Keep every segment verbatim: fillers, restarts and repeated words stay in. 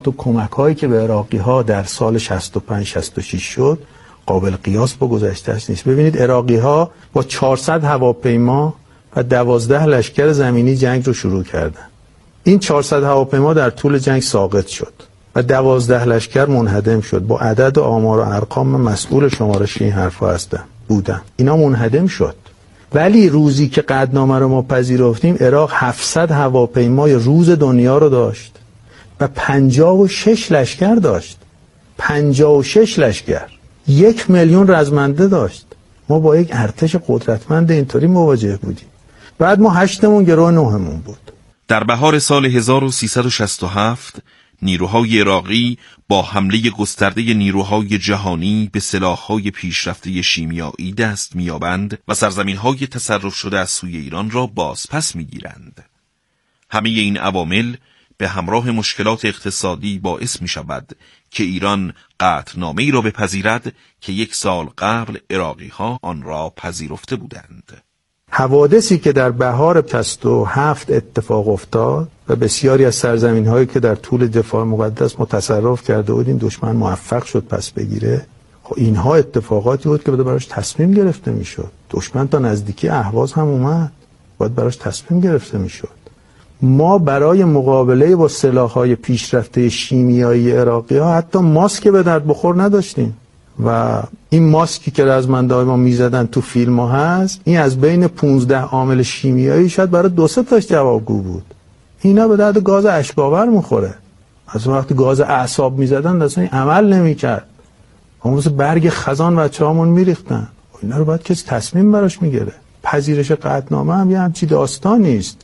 حتی کمک هایی که به عراقی ها در سال شصت و پنج شصت و شش شد قابل قیاس با گذشتهش نیست. ببینید عراقی ها با چهارصد هواپیما و دوازده لشکر زمینی جنگ رو شروع کردن. این چهارصد هواپیما در طول جنگ ساقط شد و دوازده لشکر منهدم شد. با عدد و آمار و ارقام مسئول شمارش این حرفا هستم بودم. اینا منهدم شد. ولی روزی که قطعنامه رو ما پذیرفتیم عراق هفتصد هواپیمای روز دنیا رو داشت و پنجاه و شش لشکر داشت. پنجاه و شش لشکر، یک میلیون رزمنده داشت. ما با یک ارتش قدرتمند اینطوری مواجه بودیم. بعد ما هشتمون گروه نهمون بود. در بهار سال هزار و سیصد و شصت و هفت نیروهای عراقی با حمله گسترده نیروهای جهانی به سلاح‌های پیشرفته شیمیایی دست می‌یابند و سرزمین‌های تصرف شده از سوی ایران را بازپس می‌گیرند. همه این عوامل به همراه مشکلات اقتصادی باعث می‌شود که ایران قطعنامه‌ای را بپذیرد که یک سال قبل عراقی‌ها آن را پذیرفته بودند. حوادثی که در بهار شصت و هفت اتفاق افتاد و بسیاری از سرزمین‌هایی که در طول دفاع مقدس ما تصرف کرده بودیم دشمن موفق شد پس بگیره، خب اینها اتفاقاتی بود که باید براش تصمیم گرفته میشد. دشمن تا نزدیکی اهواز هم اومد، باید براش تصمیم گرفته میشد. ما برای مقابله با سلاح‌های پیشرفته شیمیایی عراقی‌ها حتی ماسک به درد بخور نداشتیم و این ماسکی که رزمنده‌های ما میزدن تو فیلم ها هست، این از بین پونزده عامل شیمیایی شاید برای دو سه تاش جوابگو بود. اینا به درد گاز اشک‌آور میخوره. از وقتی گاز اعصاب میزدن اصلا این عمل نمیکرد. اون مثل برگ خزان بچه‌هامون میریختن. اینا رو باید کسی تصمیم براش میگیره. پذیرش قطعنامه هم یه همچی داستانی است.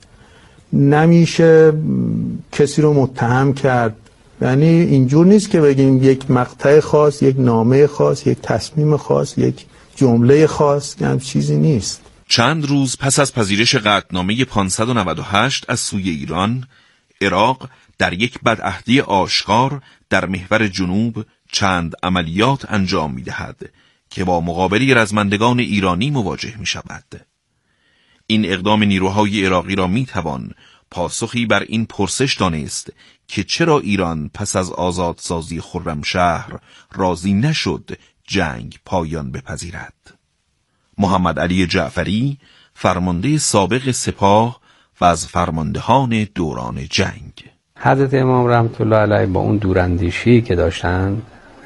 نمیشه کسی رو متهم کرد. یعنی اینجور نیست که بگیم یک مقطع خاص، یک نامه خاص، یک تصمیم خاص، یک جمله خاص، که هم چیزی نیست. چند روز پس از پذیرش قطعنامه پانصد و نود و هشت از سوی ایران، عراق در یک بدعهدی آشکار در محور جنوب چند عملیات انجام می‌دهد که با مقابله رزمندگان ایرانی مواجه می‌شود. این اقدام نیروهای عراقی را می‌توان پاسخی بر این پرسش دانست که چرا ایران پس از آزادسازی خرمشهر راضی نشد جنگ پایان بپذیرد. محمد علی جعفری، فرمانده سابق سپاه و از فرماندهان دوران جنگ. حضرت امام رحمت الله علیه با اون دوراندیشی که داشتن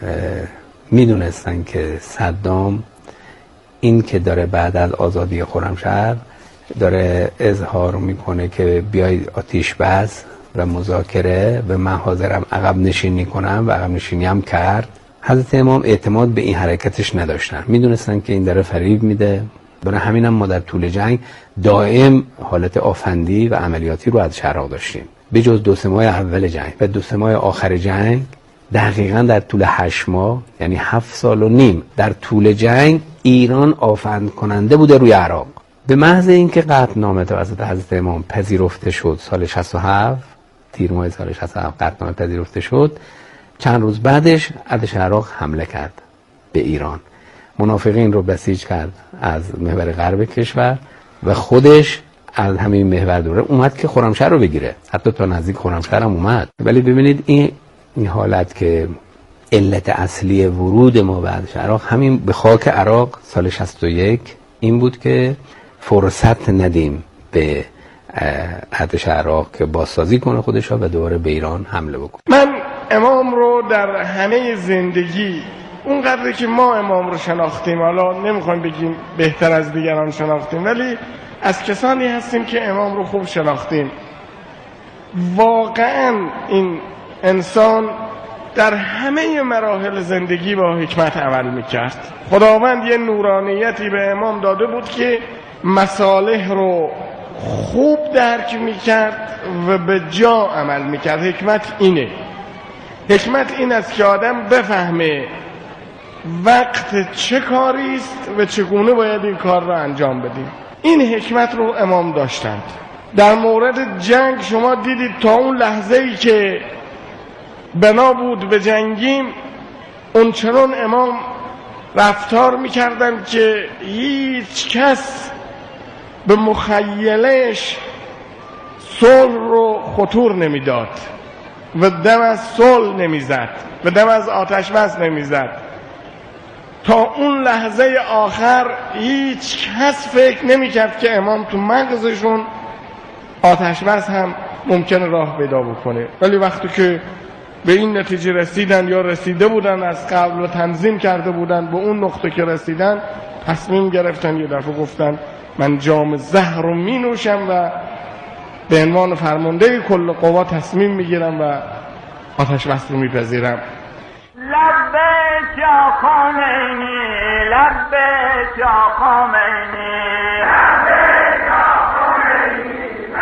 میدونستن که صدام این که داره بعد از آزادی خرمشهر داره اظهار میکنه که بیاید آتیش بس و مذاکره و من حاضرم عقب نشینی کنم و عقب نشینی هم کرد. حضرت امام اعتماد به این حرکتش نداشتن، میدونستن که این داره فریب میده. برای همینم ما در طول جنگ دائم حالت آفندی و عملیاتی رو از عراق داشتیم، به جز دو سه ماه اول جنگ و دو سه ماه آخر جنگ. دقیقاً در طول هشت ماه یعنی هفت سال و نیم در طول جنگ ایران آفند کننده بوده روی عراق. به محض اینکه قطعنامه توسط حضرت امام پذیرفته شد سال شصت و هفت، تیر ماه سال شصت و هفت قطعنامه پذیرفته شد، چند روز بعدش ارتش عراق حمله کرد به ایران. منافقین رو بسیج کرد از محور غرب کشور و خودش از همین محور دوره اومد که خرمشهر رو بگیره، حتی تا نزدیک خرمشهر هم اومد. ولی ببینید این این حالت که علت اصلی ورود ما به ارتش عراق همین به خاک عراق سال شصت و یک این بود که فرصت ندیم به ارتش عراق که بازسازی کنه خودش و دوباره به ایران حمله بکنه. من امام رو در همه زندگی اونقدری که ما امام رو شناختیم، حالا نمیخوایم بگیم بهتر از دیگران شناختیم، ولی از کسانی هستیم که امام رو خوب شناختیم. واقعا این انسان در همه مراحل زندگی با حکمت عمل میکرد. خداوند یه نورانیتی به امام داده بود که مصالح رو خوب درک میکرد و به جا عمل میکرد. حکمت اینه، حکمت این است که آدم بفهمه وقت چه کاریست و چگونه باید این کار رو انجام بدیم. این حکمت رو امام داشتند. در مورد جنگ شما دیدید تا اون لحظه‌ای که بنا بود به جنگیم، اون چنان امام رفتار میکردن که هیچ کس به مخیلش صلح رو خطور نمیداد و دم از صلح نمیزد و دم از آتش بس نمیزد. تا اون لحظه آخر هیچ کس فکر نمیکرد که امام تو مغزشون آتش بس هم ممکنه راه پیدا بکنه. ولی وقتی که به این نتیجه رسیدن یا رسیده بودن از قبل و تنظیم کرده بودن به اون نقطه که رسیدن، تصمیم گرفتن یه دفعه گفتن من جام زهر رو می نوشم و به عنوان فرمانده کل قوا تصمیم میگیرم و آتش بس رو میپذیرم. لبیک یا خمینی، لبیک یا خمینی، لبیک یا خمینی،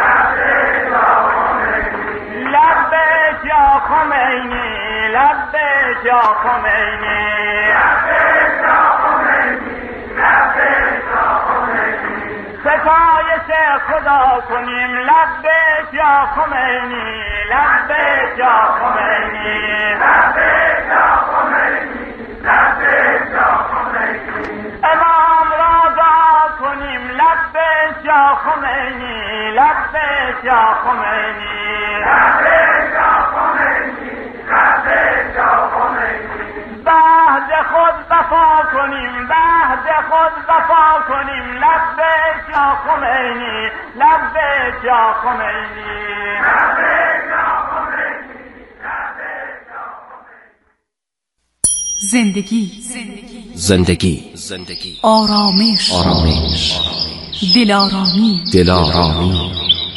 لبیک یا خمینی، لبیک یا خمینی، لبیک یا خمینی، لبیک یا خمینی، ستایش خدا کنیم لبیک یا خمینی، لبیک یا خمینی، لبیک یا خمینی، لبیک یا خمینی، امام را دعا کنیم لبیک یا خمینی، لبیک یا خمینی، لبیک یا خمینی، لبیک یا خمینی، بعد خود وفا کنیم، بعد خود وفا کنیم لبیک یا خمینی، لبیک یا خمینی، لبیک یا خمینی، لبیک یا خمینی. زندگی زندگی زندگی آرامش آرامش دلارامی دلارامی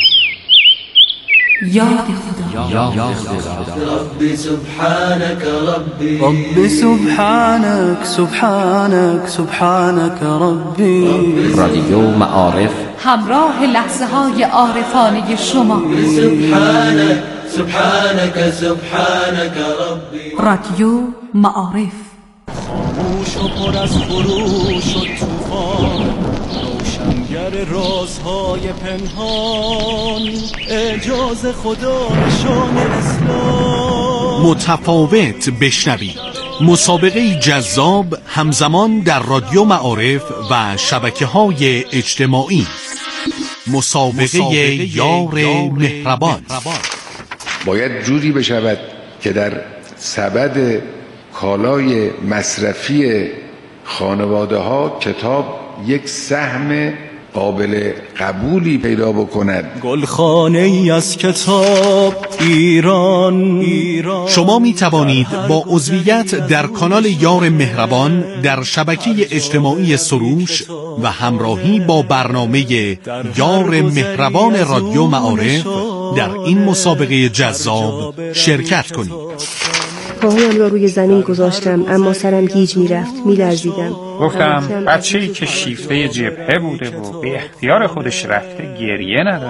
یاد خدا یاد خدا. ربی سبحانك ربی ربی سبحانك سبحانك سبحانك ربی. رادیو معارف همراه لحظه های عارفانه شما. سبحانك سبحانك سبحانك ربی. رادیو معارف خاموش و پر از خروش و طوفان، روشنگر رازهای پنهان، اعجاز خدا نشان اسلام. متفاوت بشنوید، مسابقه جذاب همزمان در رادیو معارف و شبکه‌های اجتماعی. مسابقه یار مهربان باید جوری بشود که در سبد کالای مصرفی خانواده ها کتاب یک سهم قابل قبولی پیدا بکند. گلخانه ای از کتاب ایران. ایران. شما می توانید با عضویت در کانال یار مهربان در شبکه اجتماعی سروش و همراهی با برنامه یار مهربان رادیو معارف در این مسابقه جذاب شرکت کنید. پاهایم را روی زمین گذاشتم اما سرم گیج میرفت، میلرزیدم. گفتم بچه‌ای که شیفته جبهه بوده و به اختیار خودش رفته گریه نداره.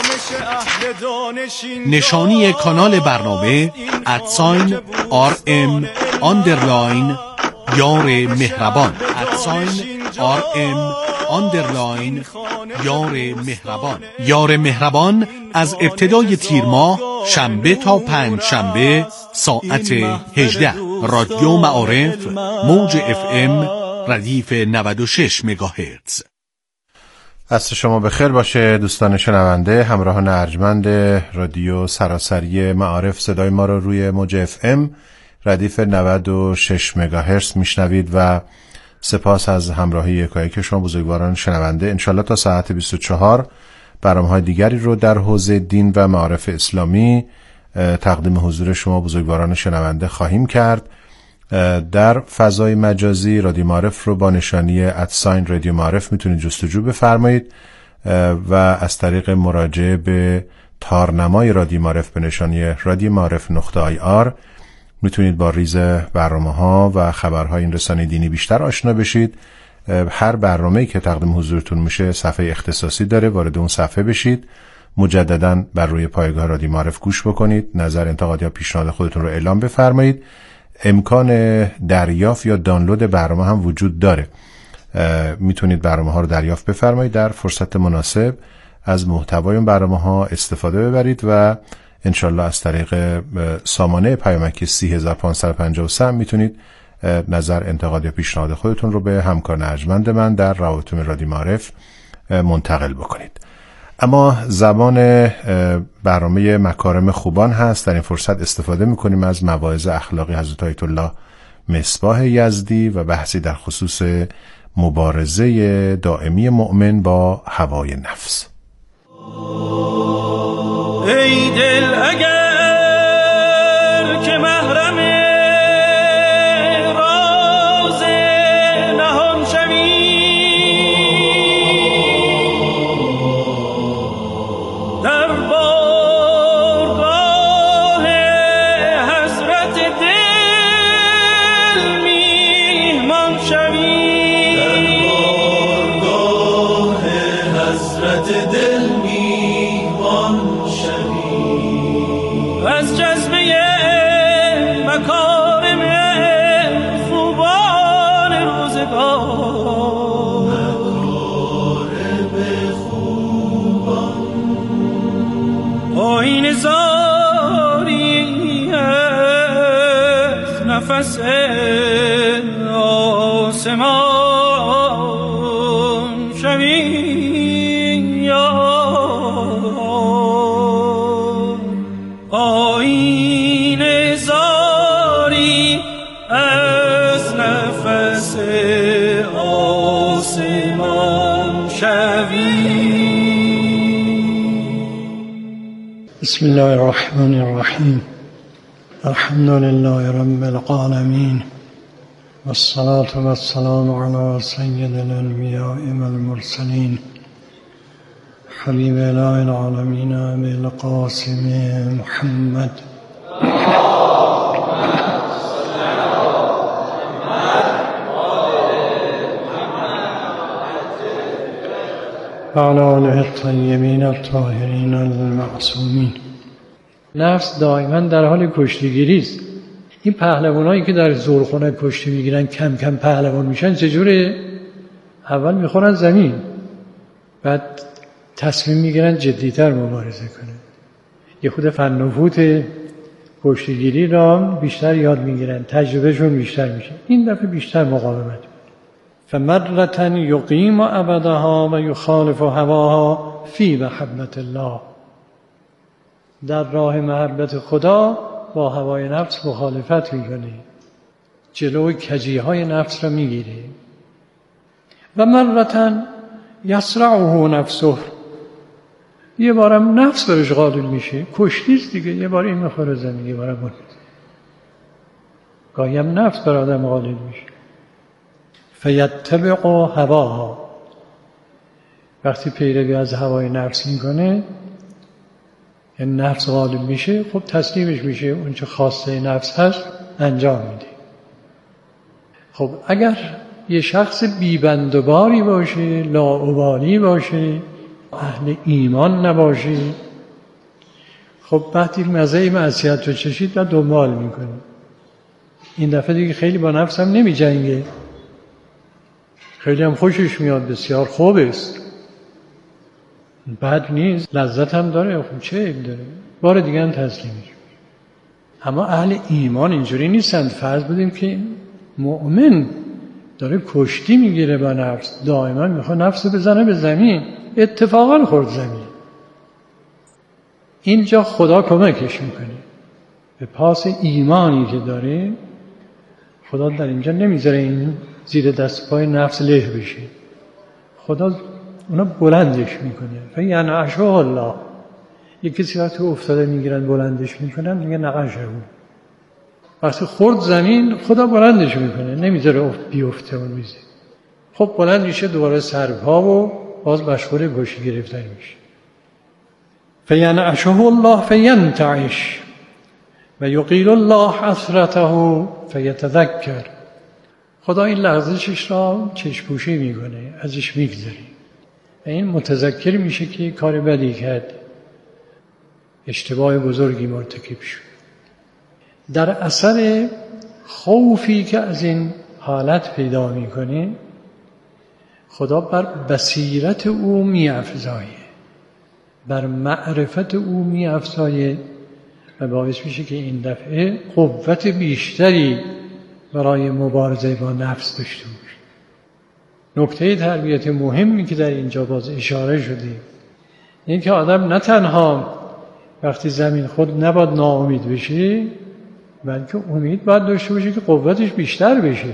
نشانی کانال برنامه ادساین آر ام آندرلاین یار مهربان، ادساین آر ام آندرلاین یار مهربان. یار مهربان از ابتدای تیر ماه شنبه تا پنج شنبه ساعت هجده. رادیو معارف موج اف ام ردیف نود و شش مگاهرتز. عصر شما بخیر باشه دوستان شنونده، همراهان ارجمند رادیو سراسری معارف. صدای ما رو روی موج اف ام ردیف نود و شش مگاهرتز میشنوید و سپاس از همراهی یکایک شما بزرگواران شنونده. انشالله تا ساعت بیست و چهار برنامه‌های دیگری رو در حوزه دین و معارف اسلامی تقدیم حضور شما بزرگواران شنونده خواهیم کرد. در فضای مجازی رادیو معارف رو با نشانی ادساین رادیو معارف میتونید جستجو بفرمایید و از طریق مراجعه به تارنمای رادیو معارف به نشانی رادیو معارف نقطه آی آر میتونید با ریز برنامه ها و خبرهای این رسانه دینی بیشتر آشنا بشید. هر برنامه‌ای که تقدیم حضورتون میشه صفحه اختصاصی داره، وارد اون صفحه بشید، مجدداً بر روی پایگاه رادیو معارف گوش بکنید، نظر، انتقاد یا پیشنهاد خودتون رو اعلام بفرمایید. امکان دریافت یا دانلود برنامه هم وجود داره. میتونید برنامه ها رو دریافت بفرمایید، در فرصت مناسب از محتوای اون برنامه ها استفاده ببرید و انشالله از طریق سامانه پیامکی سی هزار و پانصد و پنجاه و سه میتونید نظر، انتقاد یا پیشنهاد خودتون رو به همکار ارجمند من در روابط رادیو معارف منتقل بکنید. اما زمان برنامه مکارم خوبان هست. در این فرصت استفاده میکنیم از مواعظ اخلاقی حضرت آیت الله مصباح یزدی و بحثی در خصوص مبارزه دائمی مؤمن با هوای نفس. ای دل اگر که محرم راز نهان شوی، در بارگاه حضرت دل میهمان شوی، در بارگاه حضرت دل میهمان از جذبه مکارم خوبان روزگار، مکارم خوبان آیین زاری از نفس آسمان شوی آیین زاری از نفس آسمان شوی. بسم الله الرحمن الرحیم. الحمد لله رب العالمین والصلاة والسلام علی سید الانبیاء والمرسلین حبیب اله العالمین ابی القاسم محمد و علی آله الطیبین الطاهرین المعصومین. نفس دائما در حال کشتیگیری است. این پهلوانایی که در زورخانه کشتی میگیرن کم کم پهلوان میشن چجوره؟ اول میخورن زمین، بعد تصمیم میگیرن جدیتر مبارزه کنه، یه خود فن و فوت کشتیگیری را بیشتر یاد میگیرن، تجربهشون بیشتر میشه، این دفعه بیشتر مقاومت. فمرة یقیم ابدها و یخالف هواها فی محبت الله. در راه محبت خدا با هوای نفس مخالفت میکنه، جلوی کجیهای نفس را میگیره. و مرة یسرعه نفسه، یه بارم نفس برش غالب میشه، کشتیست دیگه، یه بار این میخوره زمین، یه بارم اون. گاهی هم نفس بر آدم غالب میشه. فیتبع هواها، وقتی پیروی از هوای نفس میکنه، این نفس غالب میشه، خب تسلیمش میشه، اون چه خواسته نفس هست انجام میده. خب اگر یه شخص بیبندوباری باشه، لاابالی باشه، اهل ایمان نباشه، خب وقتی مزه معصیت رو چشید و دنبال میکنه. این دفعه دیگه خیلی با نفسم نمی جنگه، خیلی هم خوشش میاد، بسیار خوب است، بد نیست، لذت هم داره، خب چه عیب داره، بار دیگه هم تسلیمش. اما اهل ایمان اینجوری نیستند. فرض بدیم که مؤمن داره کشتی میگیره با نفس، دائما میخواد نفس بزنه به زمین، اتفاقا خورد زمین، اینجا خدا کمکش میکنه به پاس ایمانی که داره. خدا در اینجا نمیذاره این زیر دست پای نفس له بشه، خدا اونا بلندش میکنه. فینعشه الله، یک کسی وقتی افتاده میگیرن بلندش میکنن میگه نقشه اون، وقتی خورد زمین خدا بلندش میکنه، نمیذاره افت بیفته اون میزه. خب بلند میشه، دوباره سرپا و باز مشغول گوشی گرفتن میشه. فینعشه الله فینتعش و یقیل الله حسرته فیتذکر. خدا این لغزشش را چشم‌پوشی میکنه، ازش میگذره و این متذکر میشه که کار بدی کرد، اشتباه بزرگی مرتکب شد. در اثر خوفی که از این حالت پیدا میکنه، خدا بر بصیرت او میافزایه، بر معرفت او میافزایه و باعث میشه که این دفعه قوت بیشتری برای مبارزه با نفس داشته باشه. نکته تربیت مهمی که در اینجا باز اشاره شده، این که آدم نه تنها وقتی زمین خود نباید ناامید بشه، بلکه امید باید داشته باشه که قوتش بیشتر بشه.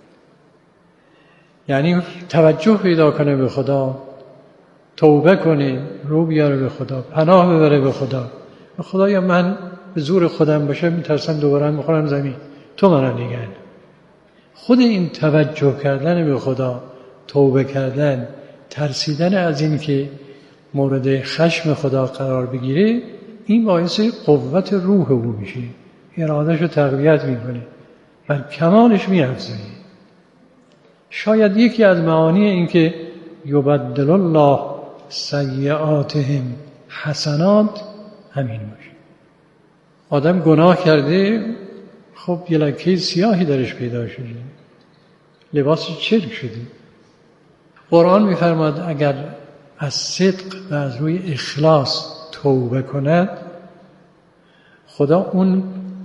یعنی توجه پیدا کنه به خدا، توبه کنه، رو بیاره به خدا، پناه ببره به خدا. به خدایا من به زور خودم باشه میترسم دوباره میخورم زمین، تو من رو نگه. خود این توجه کردن به خدا، توبه کردن، ترسیدن از این که مورد خشم خدا قرار بگیره، این باعث قوت روح او میشه، ارادهش رو تقویت میکنه و کمالش میافزونه. شاید یکی از معانی این که یبدل الله سیئاتهم حسنات همین باشه. آدم گناه کرده، خب یه لکه سیاهی درش پیدا شده، لباس چرک شده. قرآن میفرماد اگر از صدق و از روی اخلاص توبه کند، خدا اون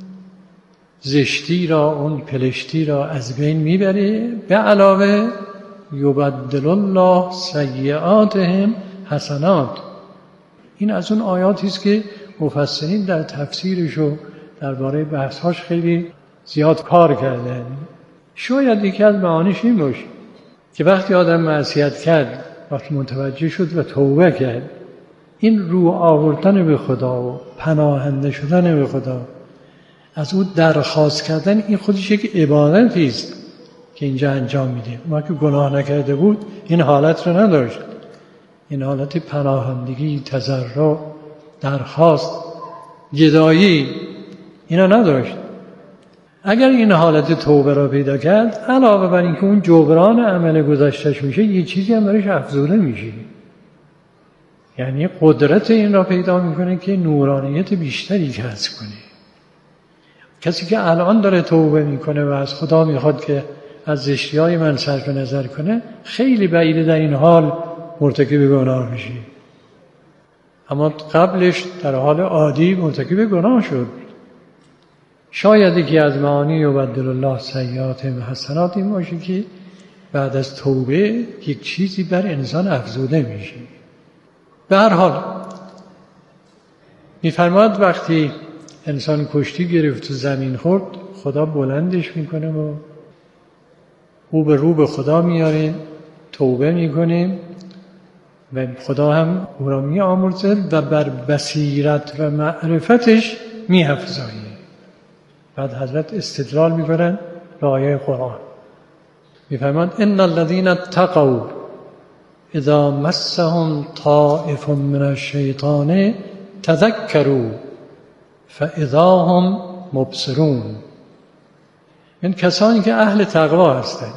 زشتی را، اون پلشتی را از بین میبره. به علاوه یبدل الله سیئاتهم حسنات. این از اون آیاتی است که مفسرین در تفسیرش و درباره بحث‌هاش خیلی زیاد کار کردن. شاید یکی از معانیش این باشه که وقتی آدم معصیت کرد، وقتی متوجه شد و توبه کرد، این رو آوردن به خدا و پناهنده شدن به خدا، از او درخواست کردن، این خودش یک عبادتی است که اینجا انجام میده. ما که گناه نکرده بود این حالت رو نداشت، این حالت پناهندگی، تضرع، درخواست، گدایی اینا نداشت. اگر این حالت توبه را پیدا کرد، علاوه بر اینکه اون جبران عمل گذشتهش میشه، یه چیزی هم برایش افزوده میشه. یعنی قدرت این را پیدا میکنه که نورانیت بیشتری کسب کنه. کسی که الان داره توبه میکنه و از خدا میخواد که از زشتی‌های من صرف نظر کنه، خیلی بعیده در این حال مرتکب گناه میشه. اما قبلش در حال عادی مرتکب گناه شد. شاید یکی از معانی یبدل الله سیئاتهم حسنات این باشه که بعد از توبه یک چیزی بر انسان افزوده میشه. به هر حال میفرماد وقتی انسان کشتی گرفت و زمین خورد، خدا بلندش میکنه و او به رو به خدا میاره، توبه میکنه و خدا هم او را میآمرزه و بر بصیرت و معرفتش میافزاید. بعد حضرت استدلال میکنن به آیه قرآن، میفرماند ان الذين اتقوا اذا مسهم طائف من الشیطان تذکروا فاذا هم مبصرون. این کسانی که اهل تقوا هستند،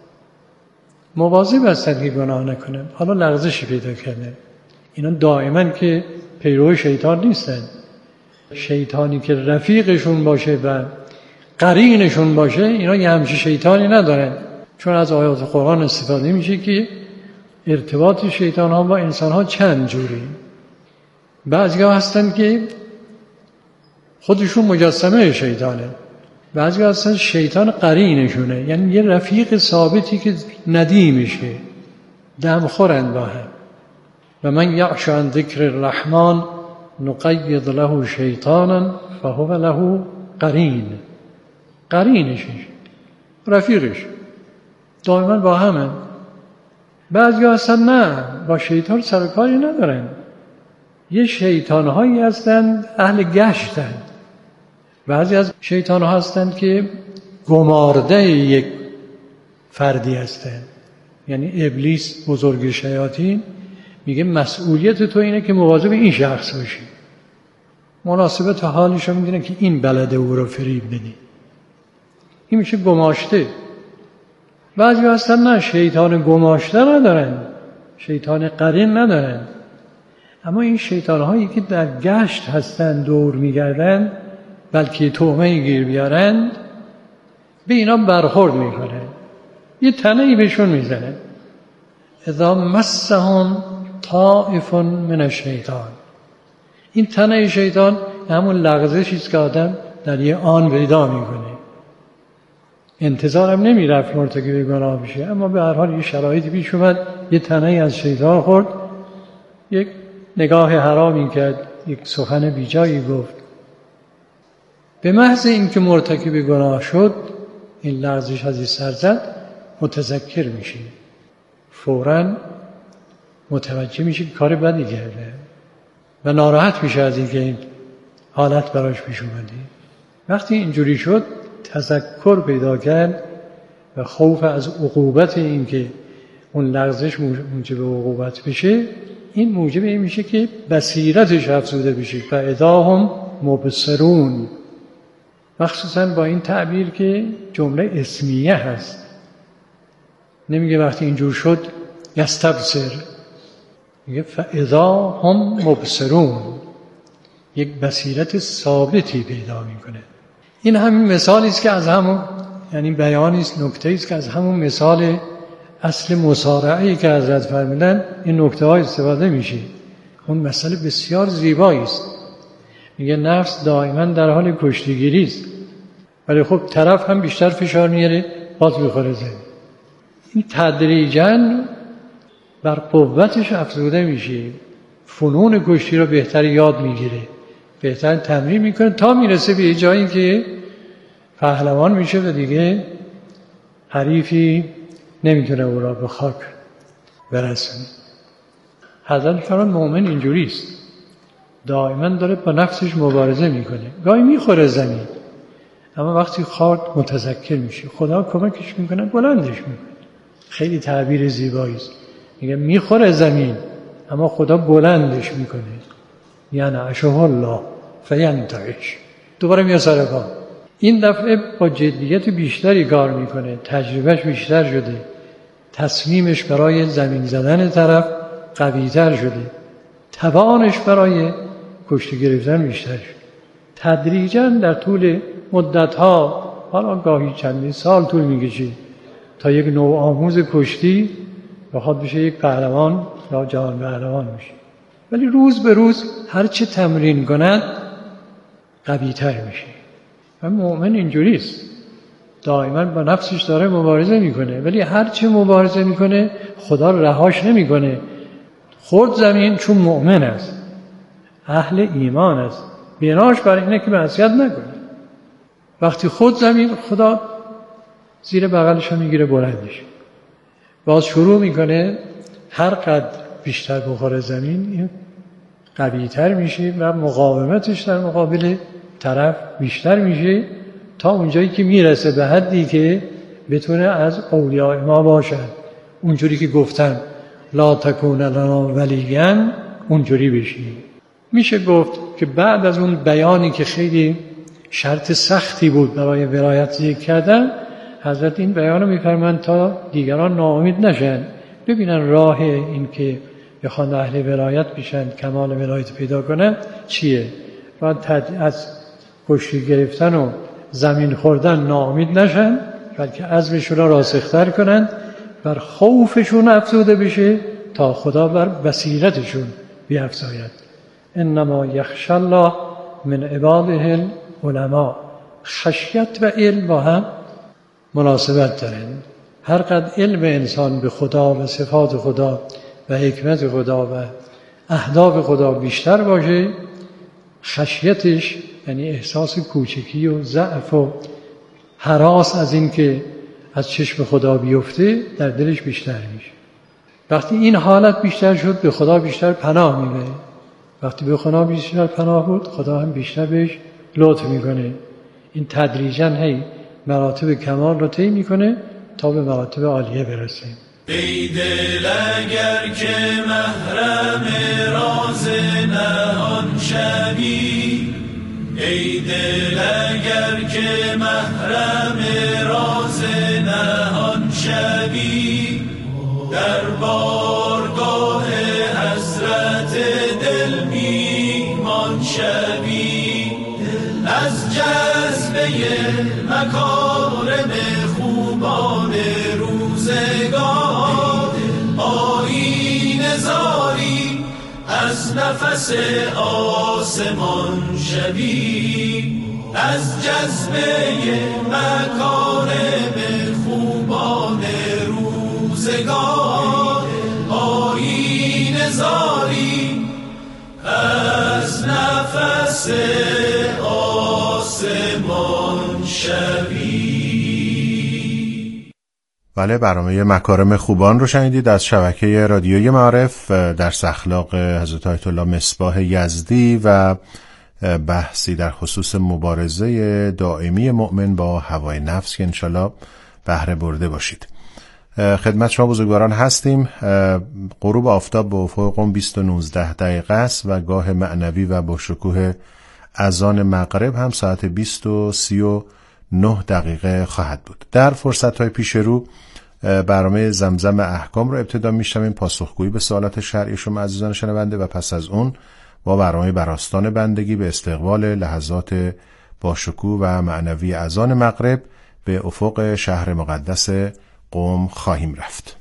مواظب هستند که گناه نکنند. حالا لغزشی پیدا کردن، اینا دائما که پیرو شیطان نیستند. شیطانی که رفیقشون باشه و قرینشون باشه، اینا یه همچین شیطانی ندارن. چون از آیات قرآن استفاده میشه که ارتباط شیطان ها با انسان ها چند جوری. بعضی ها هستن که خودشون مجسمه شیطانه، بعضی ها هستن شیطان قرینشونه، یعنی یه رفیق ثابتی که ندیمشه، دم خورن با هم. و من یعش عن ذکر الرحمن نقید له شیطانا فهو له قرین. قرینش، رفیقش، دائما با همه. بعضی هستن نه، با شیطان سرکاری ندارن، یه شیطان هایی هستن اهل گشتن. بعضی از شیطان ها هستن که گمارده یک فردی هستن، یعنی ابلیس بزرگ شیاطین میگه مسئولیت تو اینه که مواظب این شخص باشی، مناسبت حالش رو میدونه که این بلده او رو فریب بدی. این میشه گماشته. بعضی هستن نه، شیطان گماشته ندارن، شیطان قرین ندارن، اما این شیطان هایی که در گشت هستن، دور میگردن، بلکه تومه گیر بیارن، به اینا برخورد میکنه، یه تنهی بهشون میزنه. اذا مسهم طائف من الشیطان. این تنه شیطان همون لغزشی است که آدم در یه آن پیدا میکنه. انتظارم نمیرفت مرتکب گناه بشه، اما به هر حال یه شرایطی پیش اومد، یه تنه از شیطان خورد، یک نگاه حرامی کرد، یک سخن بیجایی گفت. به محض اینکه مرتکب گناه شد، این لغزش از این سر زد، متذکر میشه، فوراً متوجه میشه که کار بدی کرده و ناراحت میشه از اینکه این حالت براش پیش اومده. وقتی اینجوری شد، تذکر پیدا کرد و خوف از عقوبت این که اون لغزش موجب عقوبت بشه، این موجب این میشه که بصیرتش افزوده بشه. فاذا هم مبصرون، مخصوصا با این تعبیر که جمله اسمیه هست، نمیگه وقتی اینجور شد یستبصر، میگه فاذا هم مبصرون، یک بصیرت ثابتی پیدا میکنه. این همین مثالی است که از همون، یعنی بیانی است، نکته‌ای است که از همون مثال اصل مصارعه‌ای که حضرت فرمودن این نکته‌ها استفاده میشه. اون مسئله بسیار زیبایی است. میگه نفس دائما در حال کشتیگیری است، ولی خب طرف هم بیشتر فشار میاره، باز میخوره زمین. این تدریجاً بر قوتش افزوده میشه، فنون کشتی رو بهتر یاد میگیره، بهتر تمرین میکنه تا میرسه به جایی که پهلوان میشه و دیگه حریفی نمیتونه او را به خاک برسونه. حضرت فرمان مؤمن اینجوری است، دائما داره با نفسش مبارزه میکنه، گاهی میخوره زمین، اما وقتی خورد متذکر میشه، خدا کمکش میکنه، بلندش میکنه. خیلی تعبیر زیبایی است. میگه میخوره زمین اما خدا بلندش میکنه. یعنی عشه الله فینتعش، دوباره میاد سر پا. این دفعه با جدیت بیشتری کار میکنه، تجربهش بیشتر شده، تصمیمش برای زمین زدن طرف قوی‌تر شده، توانش برای کشتی گرفتن بیشتر شده. تدریجاً در طول مدت‌ها، حالا گاهی چندین سال طول میکشه تا یک نوع آموز کشتی بخواد بشه یک پهلوان یا جهان پهلوان میشه. ولی روز به روز هر چه تمرین کند قوی‌تر میشه. و مؤمن اینجوری است، دائما با نفسش داره مبارزه میکنه، ولی هر چه مبارزه میکنه خدا رهاش نمیکنه. خورد زمین چون مؤمن است، اهل ایمان است، بناش برای اینه که معصیت نکنه. وقتی خود زمین، خدا زیر بغلش رو میگیره، بلندش باز شروع میکنه. هر قدر بیشتر بخوره زمین قوی‌تر میشه و مقاومتش در مقابل طرف بیشتر میشه تا اونجایی که میرسه به حدی که بتونه از اولیاء ما باشد. اونجوری که گفتن لا تکون لنا ولیا، اونجوری بشی. میشه گفت که بعد از اون بیانی که خیلی شرط سختی بود برای ولایت ذکر کردن، حضرت این بیانو میفرمایند تا دیگران ناامید نشن، ببینن راه این که بخوان اهل ولایت بشن، کمال ولایت پیدا کنن چیه. باید از کشتی گرفتن و زمین خوردن ناامید نشن، بلکه عزمشون را راسختر کنن، بر خوفشون افزوده بشه تا خدا بر بصیرتشون بیفزاید. انما یخشی الله من عباده العلماء. خشیت و علم با هم مناسبت دارن. هر قدر علم انسان به خدا و صفات خدا و حکمت خدا و اهداف خدا بیشتر باشه، خشیتش یعنی احساس کوچکی و ضعف و هراس از این که از چشم خدا بیفته در دلش بیشتر میشه. وقتی این حالت بیشتر شد، به خدا بیشتر پناه میبره. وقتی به خدا بیشتر پناه بود، خدا هم بیشتر بهش لطف میکنه. این تدریجاً هی مراتب کمال رو طی میکنه تا به مراتب عالیه برسه. ای دل اگر که محرم راز نهان شوی، ای دل اگر که محرم راز نهان شوی، در بارگاه حضرت دل میمان شوی، از جذبه مکارم خوبان روزگار آیین زاری، از نفس آسمان شوی، از جذبه مکارم خوبان روزگار آیین زاری، نفس آسمان شبی. بله، برنامه مکارم خوبان رو شنیدید از شبکه رادیوی معارف در اخلاق حضرت آیت الله مصباح یزدی و بحثی در خصوص مبارزه دائمی مؤمن با هوای نفس که انشالله بهره برده باشید. خدمت شما بزرگواران هستیم. غروب آفتاب به افق قم بیست و نوزده دقیقه است و گاه معنوی و با شکوه اذان مغرب هم ساعت بیست و سی و نه دقیقه خواهد بود. در فرصت‌های پیش رو برنامه زمزم احکام رو ابتدا می‌شنویم، پاسخگویی به سوالات شرعی شما عزیزان شنونده، و پس از اون با برنامه براستان بندگی به استقبال لحظات با شکوه و معنوی اذان مغرب به افق شهر مقدس قم خواهیم رفت.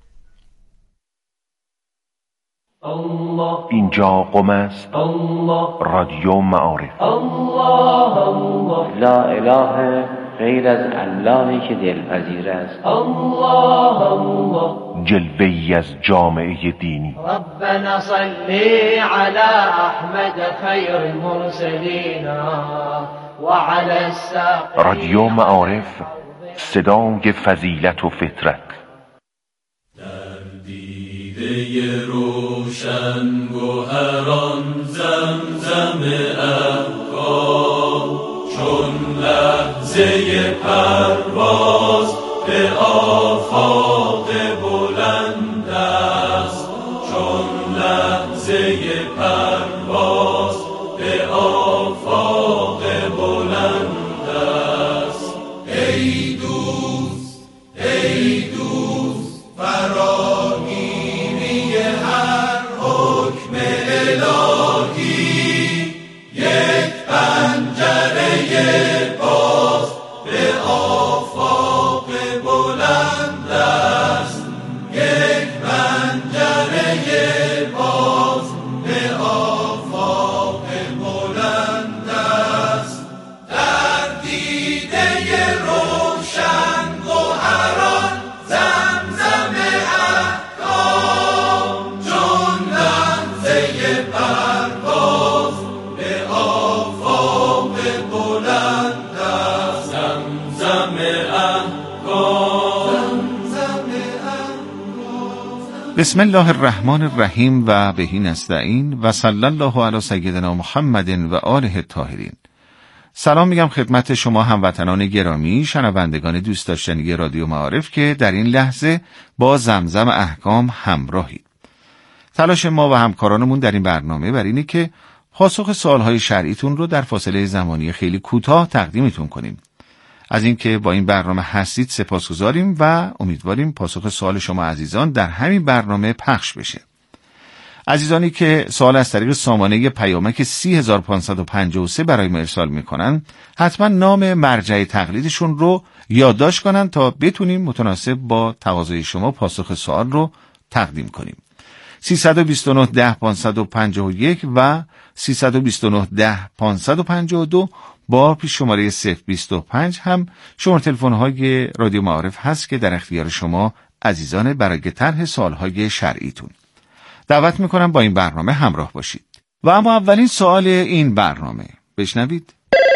اینجا قم است، رادیو معارف. لا اله غیر از اللهی که دلپذیر است. جلوه‌ای از جامعه دینی. ربنا صلی علی احمد خیر المرسلین و علی الساقین. رادیو معارف، صدای فضیلت و فطرت. دیده روشن گوهران زمزم افکار، چون لحظه پرواز به آفاق بلند است، چون لحظه پرواز به آفاق بلند است. ای دوست ای دوست فراگیری هر حکم الهی، یک پنجره باز به آفاق بلند است، یک پنجره باز به آفاق بلند است. در دیده روشن گوهران زمزم احکام، چون لحظه پرواز به آفاق بلند است. زمزم احکام، زمزم احکام. بسم الله الرحمن الرحیم و بهی نستعین و صلی الله علی سیدنا محمد و آله الطاهرین. سلام میگم خدمت شما هموطنان گرامی، شنوندگان دوست داشتنی رادیو معارف که در این لحظه با زمزم احکام همراهید. تلاش ما و همکارانمون در این برنامه بر اینه که پاسخ سوالهای شرعیتون رو در فاصله زمانی خیلی کوتاه تقدیمتون کنیم. از اینکه با این برنامه هستید سپاسگزاریم و امیدواریم پاسخ سوال شما عزیزان در همین برنامه پخش بشه. عزیزانی که سوال از طریق سامانه پیامک سی هزار و پانصد و پنجاه و سه برای ما ارسال میکنن، حتما نام مرجع تقلیدشون رو یادداشت کنن تا بتونیم متناسب با تقاضای شما پاسخ سوال رو تقدیم کنیم. سیصد و بیست و نه ده پانصد و پنجاه و یک و سیصد و بیست و نه ده پانصد و پنجاه و دو با پیش شماره صفر بیست و پنج هم شماره تلفن های رادیو معارف هست که در اختیار شما عزیزان برای طرح سوالهای شرعیتون. دعوت میکنم با این برنامه همراه باشید. و اما اولین سوال این برنامه بشنوید.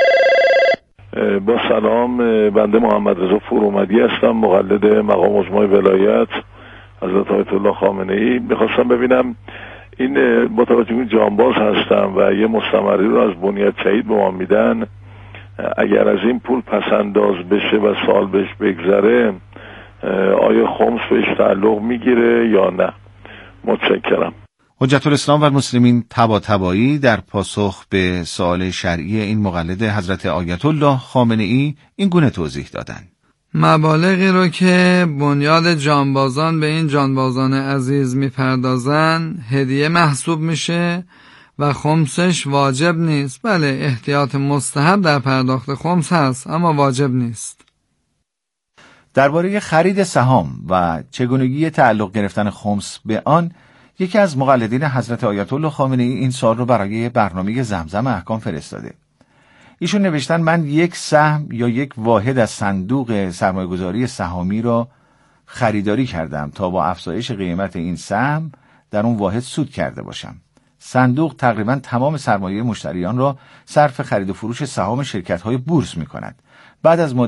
با سلام، بنده محمد رضا فرومدی هستم، مقلد مقام اجماع ولایت حضرت آیت الله خامنه ای. میخواستم ببینم این با توجه به جانباز هستم و یه مستمری رو از بنیاد شهید به ما میدن، اگر از این پول پسنداز بشه و سال بهش بگذره آیا خمس بهش تعلق میگیره یا نه؟ متشکرم. حجت الاسلام و المسلمین طباطبایی در پاسخ به سوال شرعی این مقلد حضرت آیت الله خامنه ای این گونه توضیح دادند: مبالغی رو که بنیاد جانبازان به این جانبازان عزیز میپردازن هدیه محسوب میشه و خمسش واجب نیست. بله، احتیاط مستحب در پرداخت خمس هست اما واجب نیست. درباره خرید سهام و چگونگی تعلق گرفتن خمس به آن، یکی از مقلدین حضرت آیت الله خامنه ای این سوال رو برای برنامه زمزم احکام فرستاده. ایشون نوشتن من یک سهم یا یک واحد از صندوق سرمایه‌گذاری سهامی را خریداری کردم تا با افزایش قیمت این سهم در اون واحد سود کرده باشم. صندوق تقریبا تمام سرمایه مشتریان را صرف خرید و فروش سهام شرکت‌های بورس می‌کند. بعد از